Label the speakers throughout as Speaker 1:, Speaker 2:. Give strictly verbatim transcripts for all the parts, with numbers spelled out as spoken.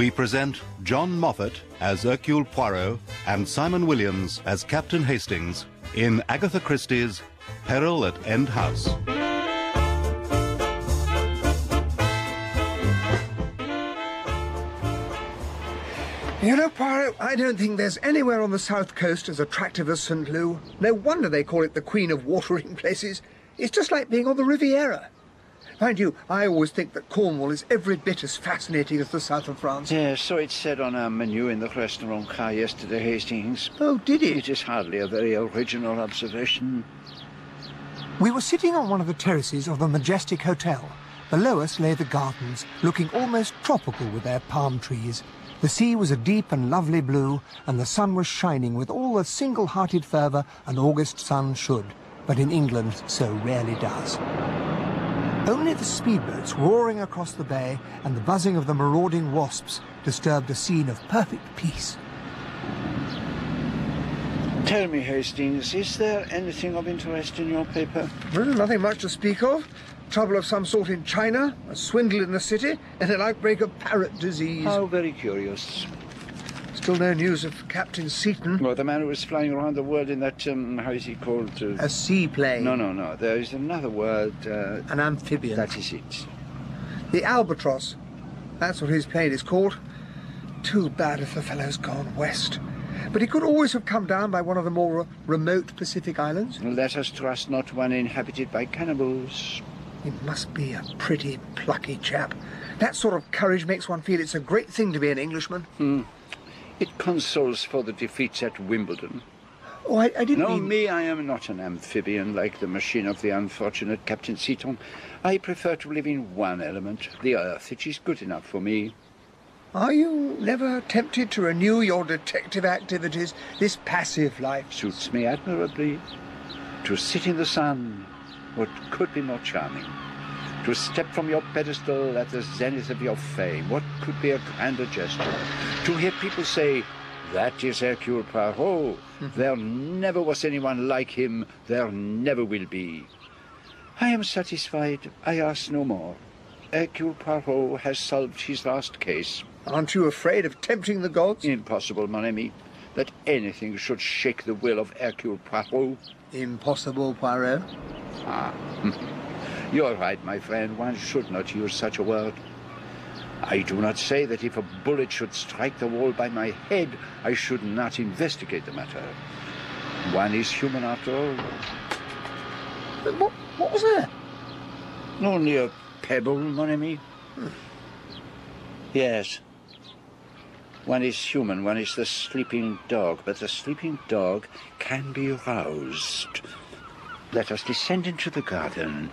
Speaker 1: we present John Moffat as Hercule Poirot and Simon Williams as Captain Hastings in Agatha Christie's Peril at End House.
Speaker 2: You know, Poirot, I don't think there's anywhere on the south coast as attractive as Saint Lou. No wonder they call it the Queen of Watering Places. It's just like being on the Riviera. Mind you, I always think that Cornwall is every bit as fascinating as the south of France.
Speaker 3: Yes, so it said on our menu in the restaurant car yesterday, Hastings.
Speaker 2: Oh, did it?
Speaker 3: It is hardly a very original observation.
Speaker 2: We were sitting on one of the terraces of the Majestic Hotel. Below us lay the gardens, looking almost tropical with their palm trees. The sea was a deep and lovely blue, and the sun was shining with all the single-hearted fervour an August sun should, but in England so rarely does. Only the speedboats roaring across the bay and the buzzing of the marauding wasps disturbed a scene of perfect peace.
Speaker 3: Tell me, Hastings, is there anything of interest in your paper?
Speaker 2: Well, nothing much to speak of. Trouble of some sort in China, a swindle in the city, and an outbreak of parrot disease.
Speaker 3: How very curious.
Speaker 2: Still no news of Captain Seaton.
Speaker 3: Well, the man who was flying around the world in that, um, how is he called? Uh...
Speaker 2: A seaplane.
Speaker 3: No, no, no. There is another word. Uh...
Speaker 2: An amphibian.
Speaker 3: That is it.
Speaker 2: The Albatross. That's what his plane is called. Too bad if the fellow's gone west. But he could always have come down by one of the more remote Pacific islands.
Speaker 3: Let us trust not one inhabited by cannibals.
Speaker 2: He must be a pretty plucky chap. That sort of courage makes one feel it's a great thing to be an Englishman.
Speaker 3: Hmm. It consoles for the defeats at Wimbledon.
Speaker 2: Oh, I, I didn't
Speaker 3: No,
Speaker 2: mean...
Speaker 3: me, I am not an amphibian like the machine of the unfortunate Captain Seaton. I prefer to live in one element, the earth. It is good enough for me.
Speaker 2: Are you never tempted to renew your detective activities, this passive life?
Speaker 3: Suits me admirably. To sit in the sun, what could be more charming? To step from your pedestal at the zenith of your fame, what could be a grander gesture? To hear people say, that is Hercule Poirot. There never was anyone like him. There never will be. I am satisfied. I ask no more. Hercule Poirot has solved his last case.
Speaker 2: Aren't you afraid of tempting the gods?
Speaker 3: Impossible, mon ami, that anything should shake the will of Hercule Poirot.
Speaker 2: Impossible, Poirot.
Speaker 3: Ah, you're right, my friend. One should not use such a word. I do not say that if a bullet should strike the wall by my head, I should not investigate the matter. One is human after all.
Speaker 2: But what, what was that?
Speaker 3: Only a pebble, mon ami. Hmm. Yes. One is human, one is the sleeping dog, but the sleeping dog can be roused. Let us descend into the garden.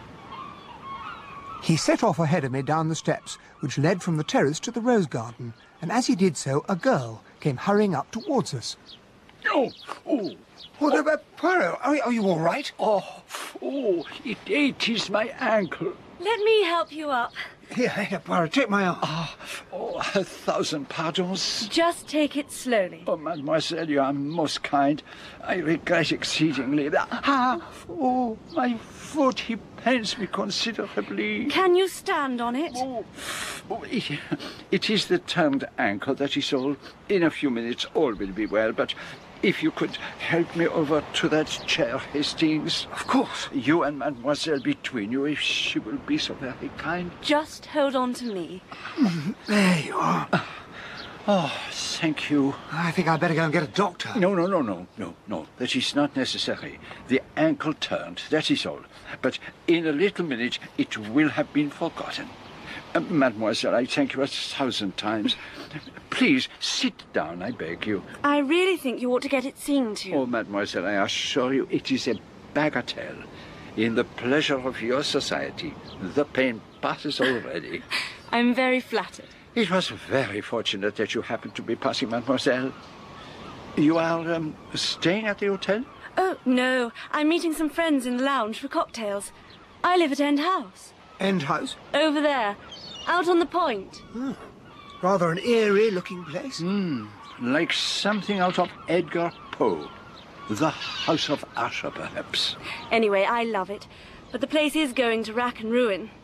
Speaker 2: He set off ahead of me down the steps, which led from the terrace to the rose garden, and as he did so, a girl came hurrying up towards us.
Speaker 3: Oh, oh.
Speaker 2: What oh. about Poirot? Are, are you all right?
Speaker 3: Oh, oh, it, it is my ankle.
Speaker 4: Let me help you up.
Speaker 2: Here, here, Poirot, take my arm.
Speaker 3: Ah, oh, a thousand pardons.
Speaker 4: Just take it slowly.
Speaker 3: Oh, mademoiselle, you are most kind. I regret exceedingly. Ah, oh, my foot, he pains me considerably.
Speaker 4: Can you stand on it?
Speaker 3: Oh, oh it, it is the turned ankle, that is all. In a few minutes all will be well, but if you could help me over to that chair, Hastings.
Speaker 2: Of course.
Speaker 3: You and mademoiselle between you, if she will be so very kind.
Speaker 4: Just hold on to me.
Speaker 2: There you are.
Speaker 3: Oh, thank you.
Speaker 2: I think I'd better go and get a doctor.
Speaker 3: No, no, no, no, no, no. That is not necessary. The ankle turned, that is all. But in a little minute it will have been forgotten. Uh, mademoiselle, I thank you a thousand times. Please, sit down, I beg you.
Speaker 4: I really think you ought to get it seen to.
Speaker 3: Oh, mademoiselle, I assure you it is a bagatelle. In the pleasure of your society, the pain passes already.
Speaker 4: I'm very flattered.
Speaker 3: It was very fortunate that you happened to be passing, mademoiselle. You are um, staying at the hotel?
Speaker 4: Oh, no. I'm meeting some friends in the lounge for cocktails. I live at End House.
Speaker 2: End House?
Speaker 4: Over there, out on the point.
Speaker 2: Hmm. Rather an eerie-looking place.
Speaker 3: Hmm. Like something out of Edgar Poe. The House of Usher, perhaps.
Speaker 4: Anyway, I love it. But the place is going to rack and ruin.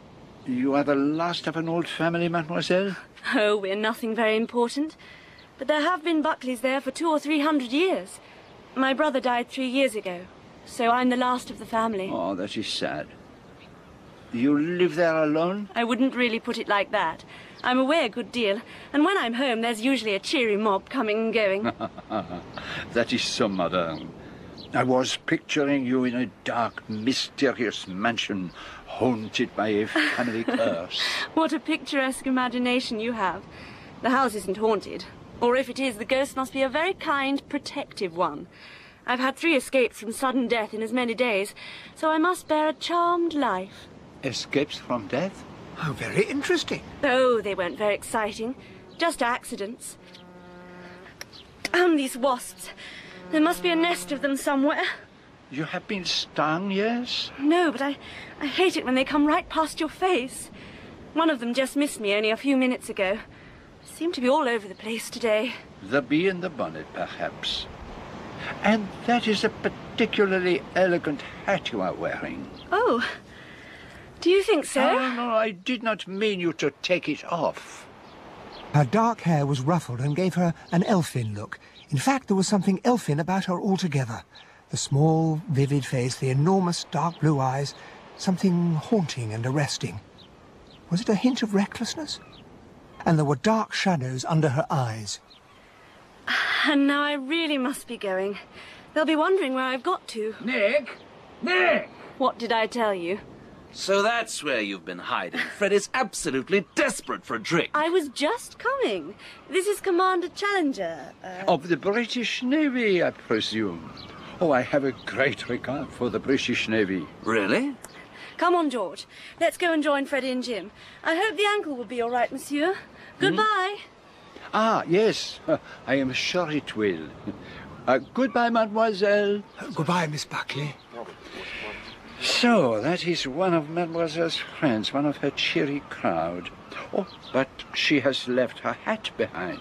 Speaker 3: You are the last of an old family, mademoiselle?
Speaker 4: Oh, we're nothing very important. But there have been Buckleys there for two or three hundred years. My brother died three years ago, so I'm the last of the family.
Speaker 3: Oh, that is sad. You live there alone?
Speaker 4: I wouldn't really put it like that. I'm away a good deal, and when I'm home, there's usually a cheery mob coming and going.
Speaker 3: That is so modern. I was picturing you in a dark, mysterious mansion haunted by a family curse.
Speaker 4: What a picturesque imagination you have. The house isn't haunted. Or if it is, the ghost must be a very kind, protective one. I've had three escapes from sudden death in as many days, so I must bear a charmed life.
Speaker 3: Escapes from death?
Speaker 2: How very interesting.
Speaker 4: Oh, they weren't very exciting. Just accidents. And these wasps. There must be a nest of them somewhere.
Speaker 3: You have been stung, yes?
Speaker 4: No, but I, I hate it when they come right past your face. One of them just missed me only a few minutes ago. Seem to be all over the place today.
Speaker 3: The bee in the bonnet, perhaps. And that is a particularly elegant hat you are wearing.
Speaker 4: Oh, do you think so?
Speaker 3: No, no, I did not mean you to take it off.
Speaker 2: Her dark hair was ruffled and gave her an elfin look. In fact, there was something elfin about her altogether. The small, vivid face, the enormous dark blue eyes, something haunting and arresting. Was it a hint of recklessness? And there were dark shadows under her eyes.
Speaker 4: And now I really must be going. They'll be wondering where I've got to.
Speaker 5: Nick! Nick!
Speaker 4: What did I tell you?
Speaker 5: So that's where you've been hiding. Fred is absolutely desperate for a drink.
Speaker 4: I was just coming. This is Commander Challenger. Uh...
Speaker 3: Of the British Navy, I presume. Oh, I have a great regard for the British Navy.
Speaker 5: Really?
Speaker 4: Come on, George. Let's go and join Freddie and Jim. I hope the ankle will be all right, monsieur. Goodbye.
Speaker 3: Mm? Ah, yes. I am sure it will. Uh, goodbye, mademoiselle.
Speaker 2: Uh, goodbye, Miss Buckley.
Speaker 3: So, that is one of mademoiselle's friends, one of her cheery crowd. Oh, but she has left her hat behind.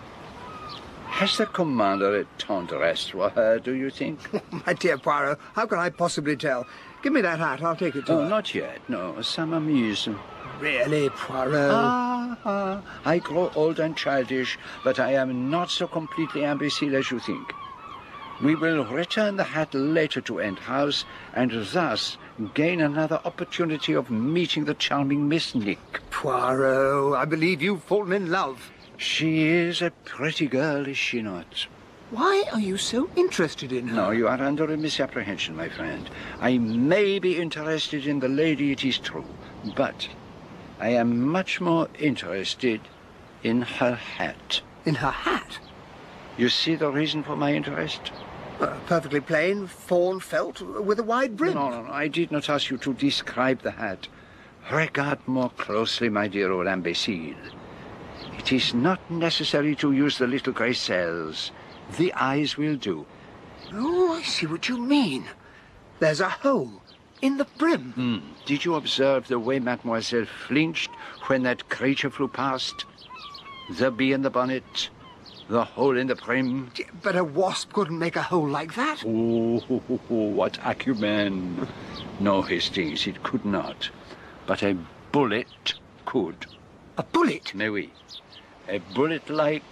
Speaker 3: Has the commander a tendresse for her, do you think?
Speaker 2: My dear Poirot, how can I possibly tell? Give me that hat, I'll take it to
Speaker 3: Oh,
Speaker 2: her.
Speaker 3: not yet, no. Some amuse.
Speaker 2: Really, Poirot?
Speaker 3: Ah, ah, I grow old and childish, but I am not so completely imbecile as you think. We will return the hat later to End House, and thus gain another opportunity of meeting the charming Miss Nick.
Speaker 2: Poirot, I believe you've fallen in love.
Speaker 3: She is a pretty girl, is she not?
Speaker 2: Why are you so interested in her?
Speaker 3: No, you are under a misapprehension, my friend. I may be interested in the lady, it is true, but I am much more interested in her hat.
Speaker 2: In her hat?
Speaker 3: You see the reason for my interest?
Speaker 2: Uh, perfectly plain, fawn felt, with a wide brim.
Speaker 3: No, no, no, I did not ask you to describe the hat. Regard more closely, my dear old imbecile. It is not necessary to use the little grey cells. The eyes will do.
Speaker 2: Oh, I see what you mean. There's a hole in the brim.
Speaker 3: Mm. Did you observe the way Mademoiselle flinched when that creature flew past? The bee in the bonnet, the hole in the brim.
Speaker 2: But a wasp couldn't make a hole like that.
Speaker 3: Oh, what acumen. No, Hastings, it could not. But a bullet could.
Speaker 2: A bullet?
Speaker 3: Mais oui. A bullet like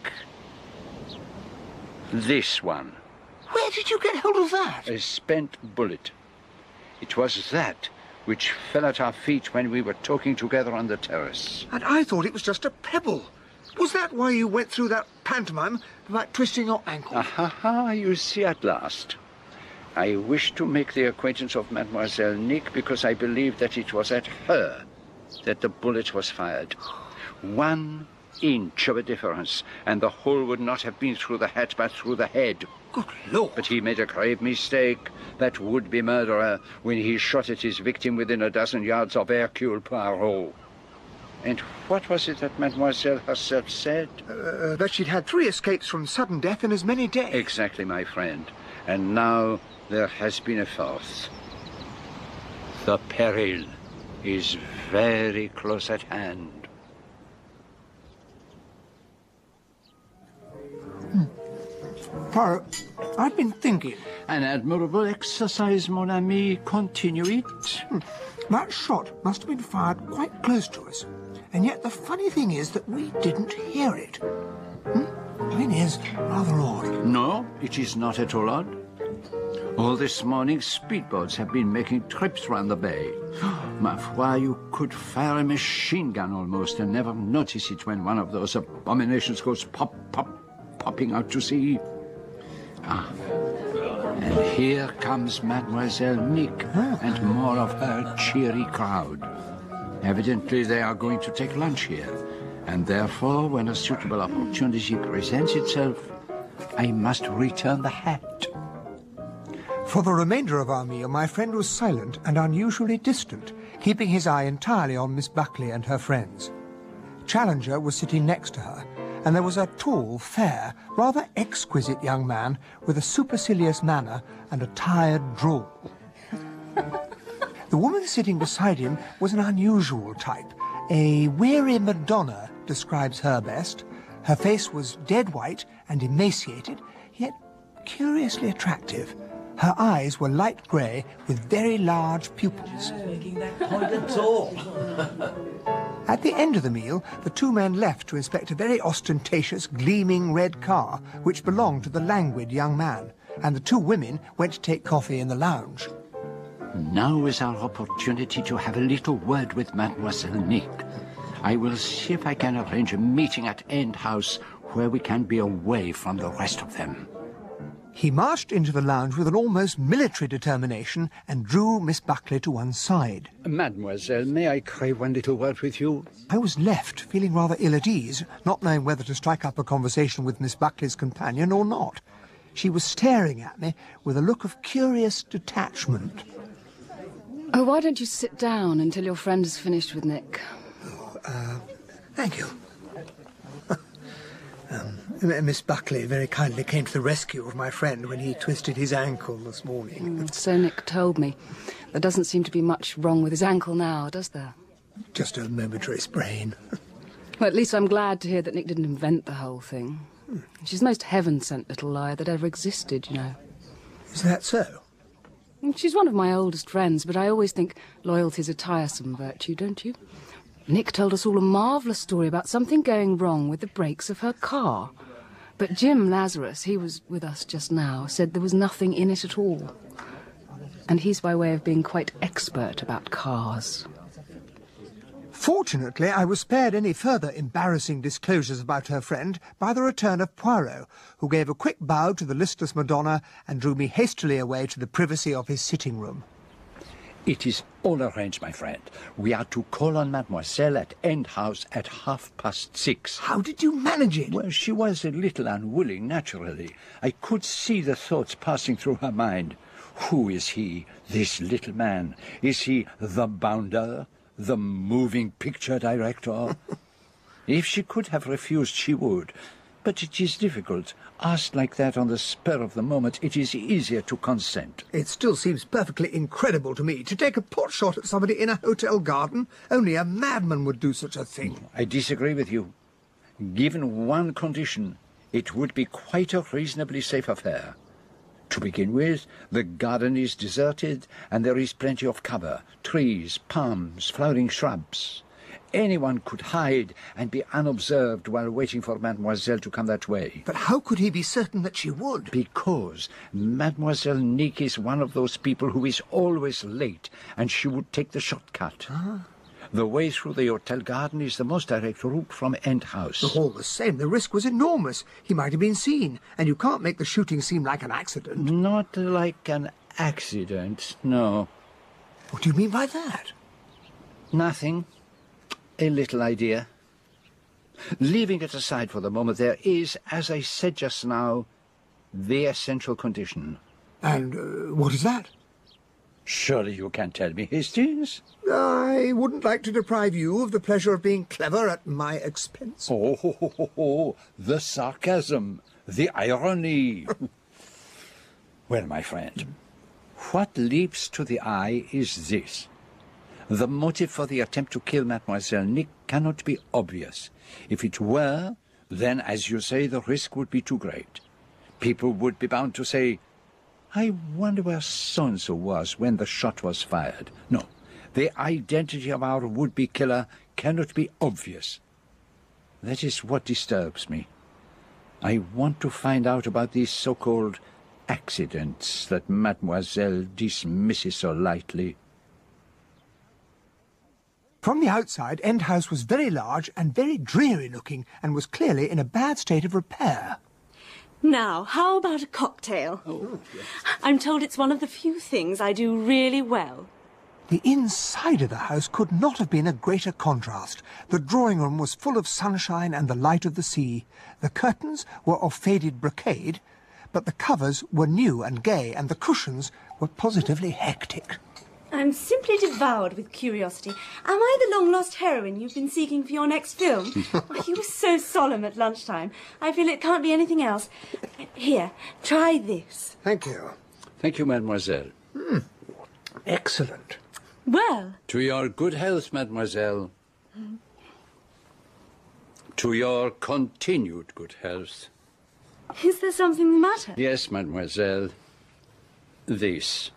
Speaker 3: this one.
Speaker 2: Where did you get hold of that?
Speaker 3: A spent bullet. It was that which fell at our feet when we were talking together on the terrace.
Speaker 2: And I thought it was just a pebble. Was that why you went through that pantomime about twisting your ankle?
Speaker 3: Ah, ha, ha, you see at last. I wished to make the acquaintance of Mademoiselle Nick because I believed that it was at her that the bullet was fired. One inch of a difference, and the hole would not have been through the hat, but through the head.
Speaker 2: Good Lord.
Speaker 3: But he made a grave mistake, that would-be murderer, when he shot at his victim within a dozen yards of Hercule Poirot. And what was it that Mademoiselle herself said?
Speaker 2: Uh, that she'd had three escapes from sudden death in as many days.
Speaker 3: Exactly, my friend. And now there has been a fourth. The peril is very close at hand.
Speaker 2: Poirot, I've been thinking.
Speaker 3: An admirable exercise, mon ami. Continue it.
Speaker 2: Hmm. That shot must have been fired quite close to us, and yet the funny thing is that we didn't hear it. Hmm? It is rather odd.
Speaker 3: No, it is not at all odd. All this morning, speedboats have been making trips round the bay. Ma foi, you could fire a machine gun almost and never notice it when one of those abominations goes pop, pop, popping out to sea. Ah, and here comes Mademoiselle Nick and more of her cheery crowd. Evidently, they are going to take lunch here, and therefore, when a suitable opportunity presents itself, I must return the hat.
Speaker 2: For the remainder of our meal, my friend was silent and unusually distant, keeping his eye entirely on Miss Buckley and her friends. Challenger was sitting next to her, and there was a tall, fair, rather exquisite young man with a supercilious manner and a tired drawl. The woman sitting beside him was an unusual type. A weary Madonna describes her best. Her face was dead white and emaciated, yet curiously attractive. Her eyes were light grey with very large pupils.
Speaker 6: Making that point at all.
Speaker 2: At the end of the meal, the two men left to inspect a very ostentatious, gleaming red car which belonged to the languid young man, and the two women went to take coffee in the lounge.
Speaker 3: Now is our opportunity to have a little word with Mademoiselle Nick. I will see if I can arrange a meeting at End House where we can be away from the rest of them.
Speaker 2: He marched into the lounge with an almost military determination and drew Miss Buckley to one side.
Speaker 3: Mademoiselle, may I crave one little word with you?
Speaker 2: I was left feeling rather ill at ease, not knowing whether to strike up a conversation with Miss Buckley's companion or not. She was staring at me with a look of curious detachment.
Speaker 7: Oh, why don't you sit down until your friend has finished with Nick?
Speaker 2: Oh, uh, thank you. um, Miss Buckley very kindly came to the rescue of my friend when he twisted his ankle this morning.
Speaker 7: Mm, so Nick told me. There doesn't seem to be much wrong with his ankle now, does there?
Speaker 2: Just a momentary sprain.
Speaker 7: Well, at least I'm glad to hear that Nick didn't invent the whole thing. Hmm. She's the most heaven-sent little liar that ever existed, you know.
Speaker 2: Is that so?
Speaker 7: She's one of my oldest friends, but I always think loyalty's a tiresome virtue, don't you? Nick told us all a marvellous story about something going wrong with the brakes of her car. But Jim Lazarus, he was with us just now, said there was nothing in it at all. And he's by way of being quite expert about cars.
Speaker 2: Fortunately, I was spared any further embarrassing disclosures about her friend by the return of Poirot, who gave a quick bow to the listless Madonna and drew me hastily away to the privacy of his sitting-room.
Speaker 3: It is all arranged, my friend. We are to call on Mademoiselle at End House at half past six.
Speaker 2: How did you manage it?
Speaker 3: Well, she was a little unwilling, naturally. I could see the thoughts passing through her mind. Who is he, this little man? Is he the bounder? The moving picture director? If she could have refused, she would. But it is difficult. Asked like that on the spur of the moment, it is easier to consent.
Speaker 2: It still seems perfectly incredible to me to take a pot shot at somebody in a hotel garden. Only a madman would do such a thing.
Speaker 3: I disagree with you. Given one condition, it would be quite a reasonably safe affair. To begin with, the garden is deserted and there is plenty of cover, trees, palms, flowering shrubs. Anyone could hide and be unobserved while waiting for Mademoiselle to come that way.
Speaker 2: But how could he be certain that she would?
Speaker 3: Because Mademoiselle Nick is one of those people who is always late, and she would take the shortcut.
Speaker 2: Ah.
Speaker 3: The way through the hotel garden is the most direct route from End House.
Speaker 2: All the same, the risk was enormous. He might have been seen, and you can't make the shooting seem like an accident.
Speaker 3: Not like an accident, no.
Speaker 2: What do you mean by that?
Speaker 3: Nothing. A little idea. Leaving it aside for the moment, there is, as I said just now, the essential condition.
Speaker 2: And uh, what is that?
Speaker 3: Surely you can tell me, Hastings?
Speaker 2: I wouldn't like to deprive you of the pleasure of being clever at my expense.
Speaker 3: Oh, ho, ho, ho, ho. The sarcasm, the irony. Well, my friend, what leaps to the eye is this. The motive for the attempt to kill Mademoiselle Nick cannot be obvious. If it were, then, as you say, the risk would be too great. People would be bound to say, I wonder where so-and-so was when the shot was fired. No, The identity of our would-be killer cannot be obvious. That is what disturbs me. I want to find out about these so-called accidents that Mademoiselle dismisses so lightly.
Speaker 2: From the outside, End House was very large and very dreary-looking, and was clearly in a bad state of repair.
Speaker 4: Now, how about a cocktail?
Speaker 3: Oh, yes.
Speaker 4: I'm told it's one of the few things I do really well.
Speaker 2: The inside of the house could not have been a greater contrast. The drawing room was full of sunshine and the light of the sea. The curtains were of faded brocade, but the covers were new and gay, and the cushions were positively hectic.
Speaker 4: I'm simply devoured with curiosity. Am I the long-lost heroine you've been seeking for your next film? Oh, you were so solemn at lunchtime. I feel it can't be anything else. Here, try this.
Speaker 2: Thank you.
Speaker 3: Thank you, mademoiselle.
Speaker 2: Mm. Excellent.
Speaker 4: Well...
Speaker 3: To your good health, mademoiselle. Mm. To your continued good health.
Speaker 4: Is there something the matter?
Speaker 3: Yes, mademoiselle. This.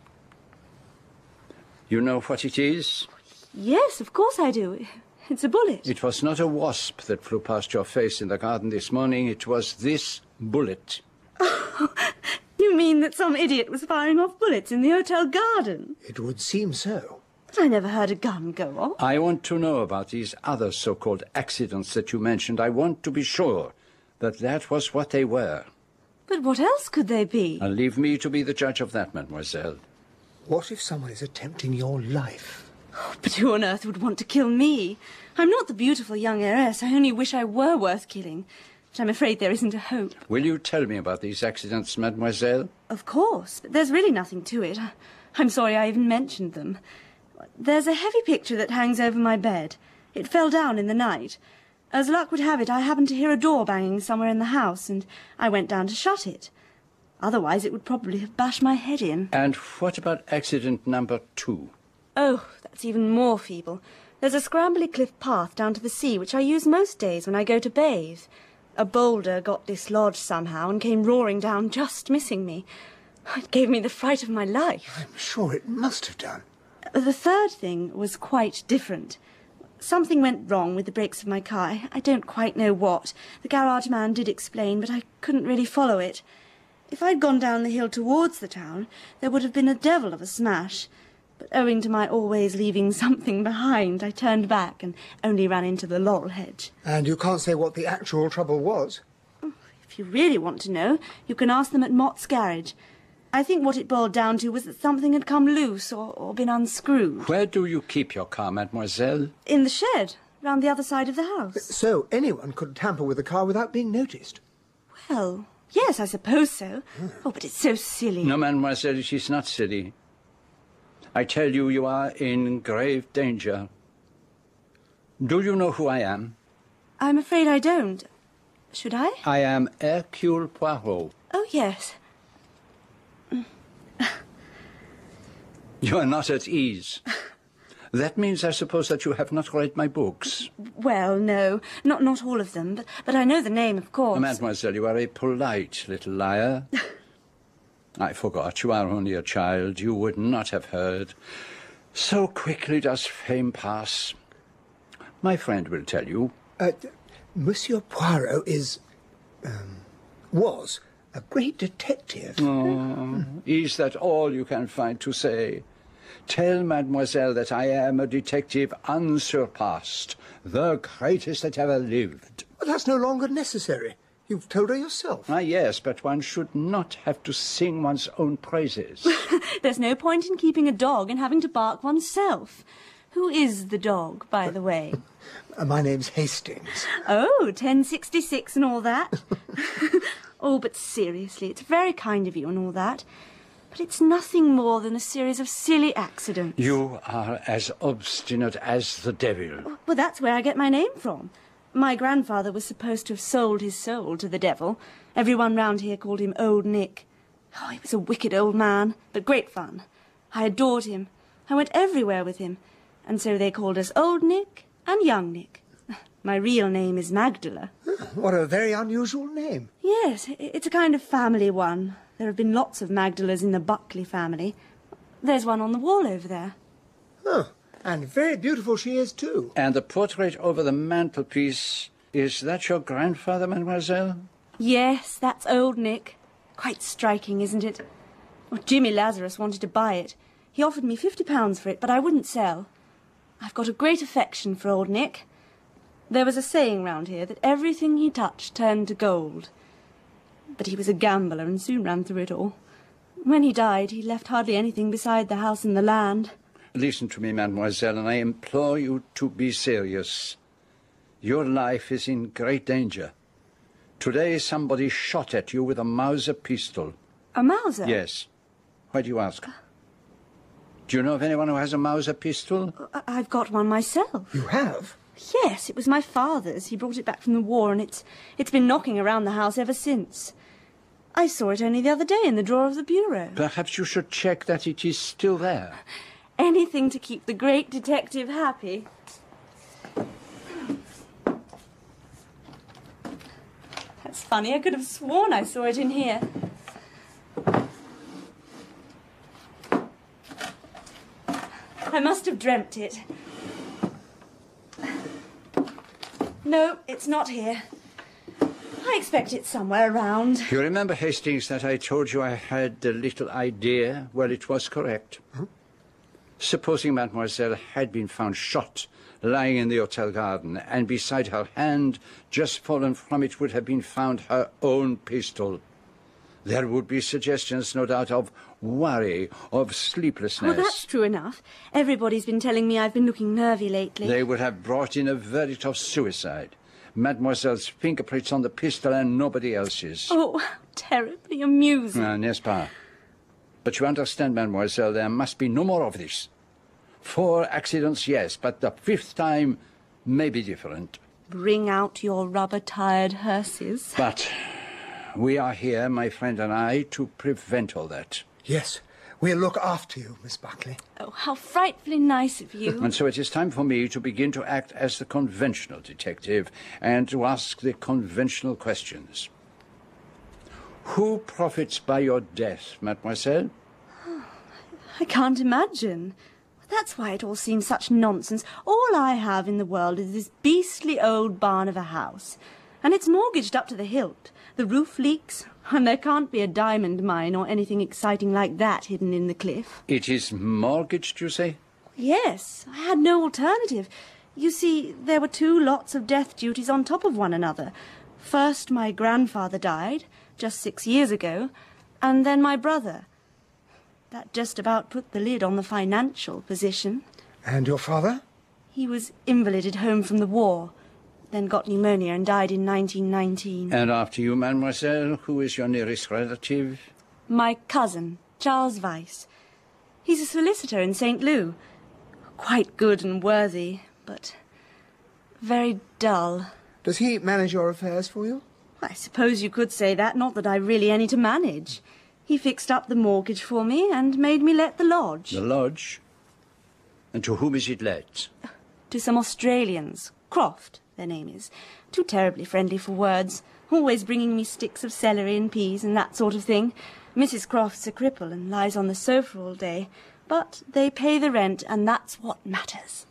Speaker 3: You know what it is?
Speaker 4: Yes, of course I do. It's a bullet.
Speaker 3: It was not a wasp that flew past your face in the garden this morning. It was this bullet.
Speaker 4: Oh, you mean that some idiot was firing off bullets in the hotel garden?
Speaker 2: It would seem so.
Speaker 4: But I never heard a gun go off.
Speaker 3: I want to know about these other so-called accidents that you mentioned. I want to be sure that that was what they were.
Speaker 4: But what else could they be?
Speaker 3: And leave me to be the judge of that, mademoiselle.
Speaker 2: What if someone is attempting your life?
Speaker 4: Oh, but who on earth would want to kill me? I'm not the beautiful young heiress. I only wish I were worth killing. But I'm afraid there isn't a hope.
Speaker 3: Will you tell me about these accidents, mademoiselle?
Speaker 4: Of course, but there's really nothing to it. I'm sorry I even mentioned them. There's a heavy picture that hangs over my bed. It fell down in the night. As luck would have it, I happened to hear a door banging somewhere in the house, and I went down to shut it. Otherwise, it would probably have bashed my head in.
Speaker 3: And what about accident number two?
Speaker 4: Oh, that's even more feeble. There's a scrambly cliff path down to the sea, which I use most days when I go to bathe. A boulder got dislodged somehow and came roaring down, just missing me. It gave me the fright of my life.
Speaker 2: I'm sure it must have done.
Speaker 4: The third thing was quite different. Something went wrong with the brakes of my car. I don't quite know what. The garage man did explain, but I couldn't really follow it. If I'd gone down the hill towards the town, there would have been a devil of a smash. But owing to my always leaving something behind, I turned back and only ran into the laurel hedge.
Speaker 2: And you can't say what the actual trouble was?
Speaker 4: If you really want to know, you can ask them at Mott's garage. I think what it boiled down to was that something had come loose or, or been unscrewed.
Speaker 3: Where do you keep your car, mademoiselle?
Speaker 4: In the shed, round the other side of the house.
Speaker 2: So anyone could tamper with a car without being noticed?
Speaker 4: Well, yes, I suppose so. Oh, but it's so silly.
Speaker 3: No, mademoiselle, it is not silly. I tell you, you are in grave danger. Do you know who I am?
Speaker 4: I'm afraid I don't. Should I?
Speaker 3: I am Hercule Poirot.
Speaker 4: Oh, yes.
Speaker 3: You are not at ease. That means, I suppose, that you have not read my books.
Speaker 4: Well, no, not not all of them, but, but I know the name, of course.
Speaker 3: Mademoiselle, you are a polite little liar. I forgot, you are only a child. You would not have heard. So quickly does fame pass. My friend will tell you.
Speaker 2: Uh, Monsieur Poirot is, um, was a great detective.
Speaker 3: Oh, is that all you can find to say? Tell mademoiselle that I am a detective unsurpassed, the greatest that ever lived.
Speaker 2: But that's no longer necessary. You've told her yourself.
Speaker 3: Ah, yes, but one should not have to sing one's own praises.
Speaker 4: There's no point in keeping a dog and having to bark oneself. Who is the dog, by the way?
Speaker 2: My name's Hastings.
Speaker 4: Oh, ten sixty-six and all that? Oh, but seriously, it's very kind of you and all that. But it's nothing more than a series of silly accidents.
Speaker 3: You are as obstinate as the devil.
Speaker 4: Well, that's where I get my name from. My grandfather was supposed to have sold his soul to the devil. Everyone round here called him Old Nick. Oh, he was a wicked old man, but great fun. I adored him. I went everywhere with him. And so they called us Old Nick and Young Nick. My real name is Magdala.
Speaker 2: What a very unusual name.
Speaker 4: Yes, it's a kind of family one. There have been lots of Magdalas in the Buckley family. There's one on the wall over there.
Speaker 2: Oh, And very beautiful she is, too.
Speaker 3: And the portrait over the mantelpiece, is that your grandfather, mademoiselle?
Speaker 4: Yes, that's old Nick. Quite striking, isn't it? Well, Jimmy Lazarus wanted to buy it. He offered me fifty pounds for it, but I wouldn't sell. I've got a great affection for old Nick. There was a saying round here that everything he touched turned to gold. But he was a gambler and soon ran through it all. When he died, he left hardly anything beside the house and the land.
Speaker 3: Listen to me, mademoiselle, and I implore you to be serious. Your life is in great danger. Today somebody shot at you with a Mauser pistol.
Speaker 4: A Mauser?
Speaker 3: Yes. Why do you ask? Do you know of anyone who has a Mauser pistol?
Speaker 4: I- I've got one myself.
Speaker 2: You have?
Speaker 4: Yes, it was my father's. He brought it back from the war, and it's it's been knocking around the house ever since. I saw it only the other day in the drawer of the bureau.
Speaker 3: Perhaps you should check that it is still there.
Speaker 4: Anything to keep the great detective happy. That's funny. I could have sworn I saw it in here. I must have dreamt it. No, it's not here. I expect it's somewhere around.
Speaker 3: You remember, Hastings, that I told you I had a little idea? Well, it was correct. Hmm? Supposing mademoiselle had been found shot, lying in the hotel garden, and beside her hand, just fallen from it, would have been found her own pistol. There would be suggestions, no doubt, of worry, of sleeplessness.
Speaker 4: Oh, that's true enough. Everybody's been telling me I've been looking nervy lately.
Speaker 3: They would have brought in a verdict of suicide. Mademoiselle's fingerprints on the pistol and nobody else's.
Speaker 4: Oh, how terribly amusing.
Speaker 3: Ah, n'est-ce pas? But you understand, mademoiselle, there must be no more of this. Four accidents, yes, but the fifth time may be different.
Speaker 4: Bring out your rubber-tired hearses.
Speaker 3: But we are here, my friend and I, to prevent all that.
Speaker 2: Yes, we'll look after you, Miss Buckley.
Speaker 4: Oh, how frightfully nice of you.
Speaker 3: And so it is time for me to begin to act as the conventional detective and to ask the conventional questions. Who profits by your death, mademoiselle?
Speaker 4: I can't imagine. That's why it all seems such nonsense. All I have in the world is this beastly old barn of a house. And it's mortgaged up to the hilt. The roof leaks, and there can't be a diamond mine or anything exciting like that hidden in the cliff.
Speaker 3: It is mortgaged, you say?
Speaker 4: Yes, I had no alternative. You see, there were two lots of death duties on top of one another. First, my grandfather died, just six years ago, and then my brother. That just about put the lid on the financial position.
Speaker 2: And your father?
Speaker 4: He was invalided home from the war, then got pneumonia and died in nineteen nineteen.
Speaker 3: And after you, mademoiselle, who is your nearest relative?
Speaker 4: My cousin, Charles Weiss. He's a solicitor in Saint Lou. Quite good and worthy, but very dull.
Speaker 2: Does he manage your affairs for you?
Speaker 4: I suppose you could say that, not that I've really any to manage. He fixed up the mortgage for me and made me let the lodge.
Speaker 3: The lodge? And to whom is it let?
Speaker 4: To some Australians. Croft, their name is. Too terribly friendly for words. Always bringing me sticks of celery and peas and that sort of thing. Missus Croft's a cripple and lies on the sofa all day. But they pay the rent, and that's what matters.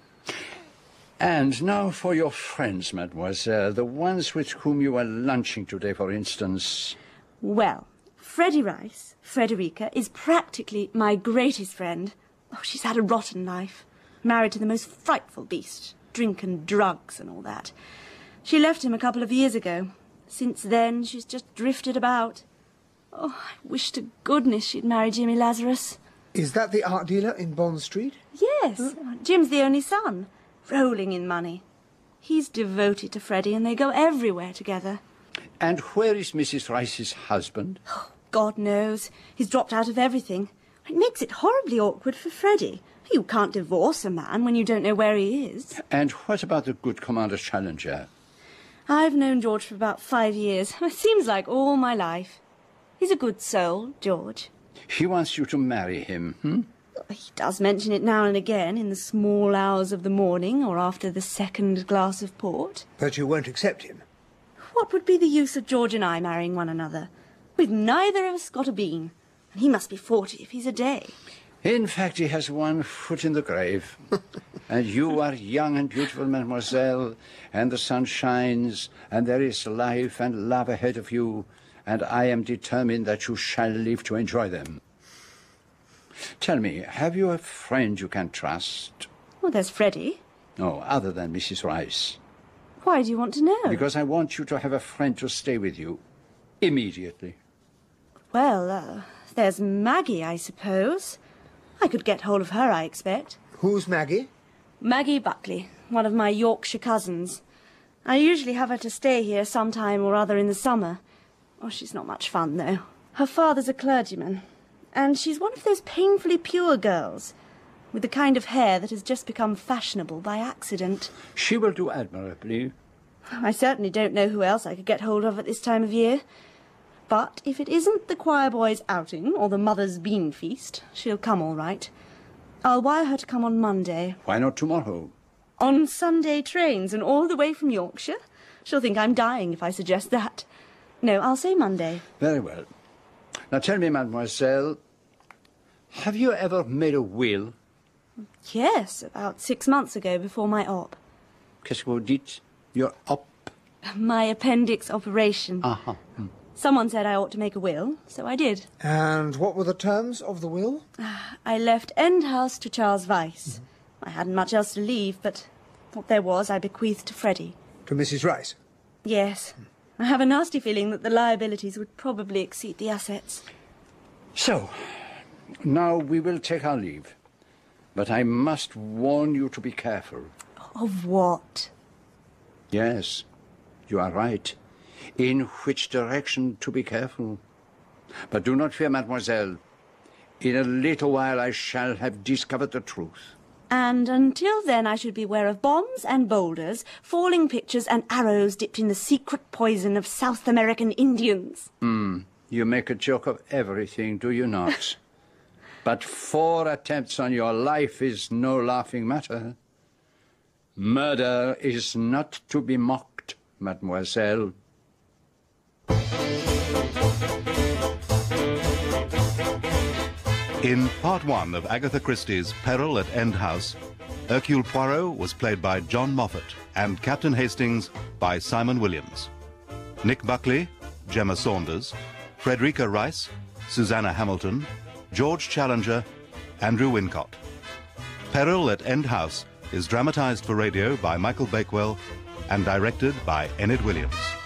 Speaker 3: And now for your friends, mademoiselle. The ones with whom you were lunching today, for instance.
Speaker 4: Well, Freddie Rice, Frederica, is practically my greatest friend. Oh, she's had a rotten life. Married to the most frightful beast. Drink and drugs and all that. She left him a couple of years ago. Since then, she's just drifted about. Oh, I wish to goodness she'd marry Jimmy Lazarus.
Speaker 2: Is that the art dealer in Bond Street?
Speaker 4: Yes.
Speaker 2: Huh?
Speaker 4: Jim's the only son. Rolling in money. He's devoted to Freddie, and they go everywhere together.
Speaker 3: And where is Missus Rice's husband?
Speaker 4: Oh, God knows. He's dropped out of everything. It makes it horribly awkward for Freddie. You can't divorce a man when you don't know where he is.
Speaker 3: And what about the good Commander Challenger?
Speaker 4: I've known George for about five years. It seems like all my life. He's a good soul, George.
Speaker 3: He wants you to marry him, hmm?
Speaker 4: He does mention it now and again in the small hours of the morning or after the second glass of port.
Speaker 2: But you won't accept him?
Speaker 4: What would be the use of George and I marrying one another? We've neither of us got a bean. And he must be forty if he's a day.
Speaker 3: In fact, he has one foot in the grave. And you are young and beautiful, mademoiselle, and the sun shines, and there is life and love ahead of you, and I am determined that you shall live to enjoy them. Tell me, have you a friend you can trust?
Speaker 4: Well, there's Freddie.
Speaker 3: No, other than Missus Rice.
Speaker 4: Why do you want to know?
Speaker 3: Because I want you to have a friend to stay with you. Immediately.
Speaker 4: Well, uh, there's Maggie, I suppose. I could get hold of her, I expect.
Speaker 2: Who's Maggie?
Speaker 4: Maggie Buckley, one of my Yorkshire cousins. I usually have her to stay here sometime or other in the summer. Oh, she's not much fun, though. Her father's a clergyman, and she's one of those painfully pure girls, with the kind of hair that has just become fashionable by accident.
Speaker 3: She will do admirably.
Speaker 4: I certainly don't know who else I could get hold of at this time of year. But if it isn't the choir boys' outing or the mother's bean feast, she'll come all right. I'll wire her to come on Monday.
Speaker 3: Why not tomorrow?
Speaker 4: On Sunday trains and all the way from Yorkshire? She'll think I'm dying if I suggest that. No, I'll say Monday.
Speaker 3: Very well. Now tell me, mademoiselle, have you ever made a will?
Speaker 4: Yes, about six months ago before my op.
Speaker 3: Qu'est-ce que vous dites? Your op?
Speaker 4: My appendix operation.
Speaker 3: Uh-huh. Hmm.
Speaker 4: Someone said I ought to make a will, so I did.
Speaker 2: And what were the terms of the will?
Speaker 4: I left End House to Charles Weiss. Mm-hmm. I hadn't much else to leave, but what there was I bequeathed to Freddie.
Speaker 2: To Missus Rice?
Speaker 4: Yes. I have a nasty feeling that the liabilities would probably exceed the assets.
Speaker 3: So, now we will take our leave. But I must warn you to be careful.
Speaker 4: Of what?
Speaker 3: Yes, you are right. In which direction to be careful. But do not fear, mademoiselle. In a little while I shall have discovered the truth.
Speaker 4: And until then I should beware of bombs and boulders, falling pictures and arrows dipped in the secret poison of South American Indians.
Speaker 3: Hmm. You make a joke of everything, do you not? But four attempts on your life is no laughing matter. Murder is not to be mocked, mademoiselle.
Speaker 1: In part one of Agatha Christie's Peril at End House, Hercule Poirot was played by John Moffat and Captain Hastings by Simon Williams. Nick Buckley, Gemma Saunders, Frederica Rice, Susanna Hamilton, George Challenger, Andrew Wincott. Peril at End House is dramatized for radio by Michael Bakewell and directed by Enid Williams.